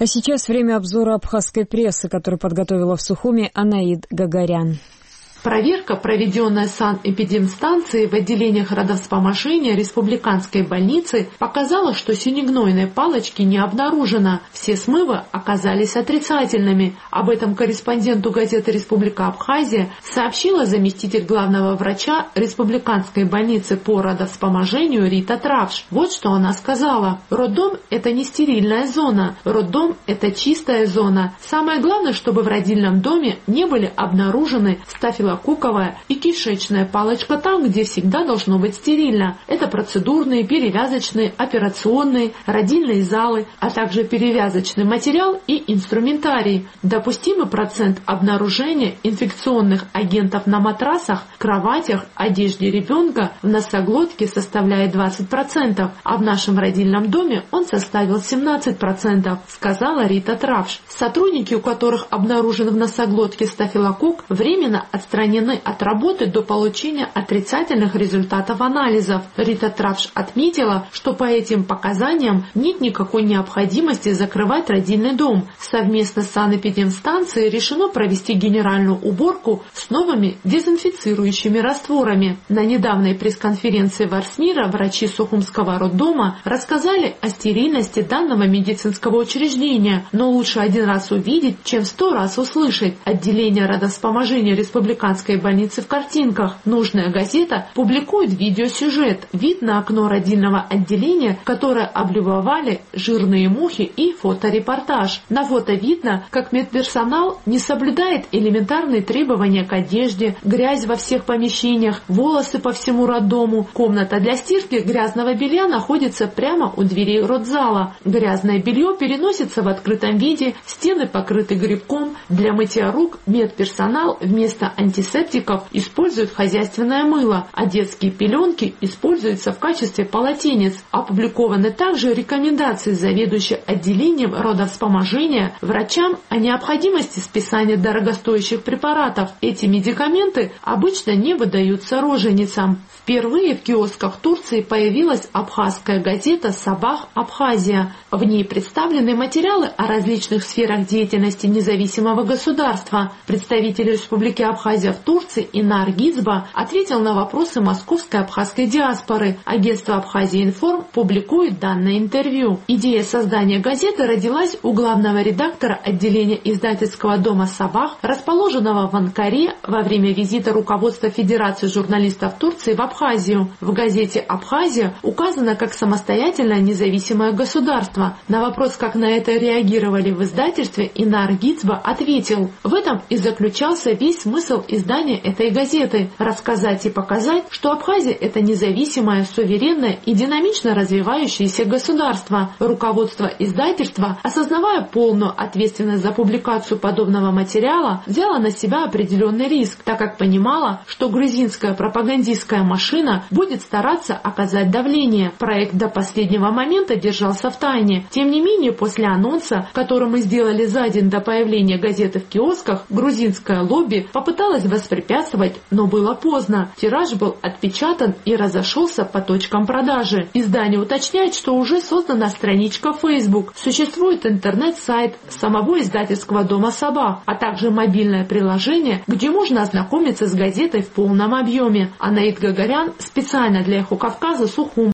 А сейчас время обзора абхазской прессы, которую подготовила в Сухуми Анаид Гагарян. Проверка, проведенная санэпидемстанцией в отделениях родовспоможения республиканской больницы, показала, что синегнойной палочки не обнаружено. Все смывы оказались отрицательными. Об этом корреспонденту газеты «Республика Абхазия» сообщила заместитель главного врача республиканской больницы по родовспоможению Рита Травш. Вот что она сказала. Роддом – это не стерильная зона. Роддом – это чистая зона. Самое главное, чтобы в родильном доме не были обнаружены стафилококковая и кишечная палочка там, где всегда должно быть стерильно. Это процедурные, перевязочные, операционные, родильные залы, а также перевязочный материал и инструментарий. Допустимый процент обнаружения инфекционных агентов на матрасах, кроватях, одежде ребенка в носоглотке составляет 20%, а в нашем родильном доме он составил 17%, сказала Рита Травш. Сотрудники, у которых обнаружен в носоглотке стафилококк, временно отстранены от работы до получения отрицательных результатов анализов. Рита Травш отметила, что по этим показаниям нет никакой необходимости закрывать родильный дом. Совместно с санэпидемстанцией решено провести генеральную уборку с новыми дезинфицирующими растворами. На недавней пресс-конференции в Арсмира врачи Сухумского роддома рассказали о стерильности данного медицинского учреждения, но лучше один раз увидеть, чем 100 раз услышать. Отделение родовспоможения республиканской больницы в картинках. Нужная газета публикует видеосюжет. Вид на окно родильного отделения, которое облюбовали жирные мухи, и фоторепортаж. На фото видно, как медперсонал не соблюдает элементарные требования к одежде, грязь во всех помещениях, волосы по всему роддому. Комната для стирки грязного белья находится прямо у дверей родзала. Грязное белье переносится в открытом виде, стены покрыты грибком. Для мытья рук медперсонал вместо антисептиков используют хозяйственное мыло, а детские пеленки используются в качестве полотенец. Опубликованы также рекомендации заведующей отделением родовспоможения врачам о необходимости списания дорогостоящих препаратов. Эти медикаменты обычно не выдаются роженицам. Впервые в киосках Турции появилась абхазская газета «Сабах Абхазия». В ней представлены материалы о различных сферах деятельности независимого государства. Представитель Республики Абхазия в Турции Инар Гизба ответил на вопросы московской абхазской диаспоры. Агентство «Абхазия-Информ» публикует данное интервью. Идея создания газеты родилась у главного редактора отделения издательского дома «Сабах», расположенного в Анкаре, во время визита руководства Федерации журналистов Турции в Абхазию. В газете «Абхазия» указано как самостоятельное независимое государство. На вопрос, как на это реагировали в издательстве, Инар Гизба ответил: в этом и заключался весь смысл издания этой газеты – рассказать и показать, что Абхазия – это независимое, суверенное и динамично развивающееся государство. Руководство издательства, осознавая полную ответственность за публикацию подобного материала, взяло на себя определенный риск, так как понимало, что грузинская пропагандистская машина будет стараться оказать давление. Проект до последнего момента держался в тайне. Тем не менее, после анонса, который мы сделали за день до появления газеты в киосках, грузинское лобби попыталось воспрепятствовать, но было поздно. Тираж был отпечатан и разошелся по точкам продажи. Издание уточняет, что уже создана страничка в Facebook, существует интернет-сайт самого издательского дома «Сабах», а также мобильное приложение, где можно ознакомиться с газетой в полном объеме. Анаид Гагарян специально для «Эхо Кавказа», Сухум.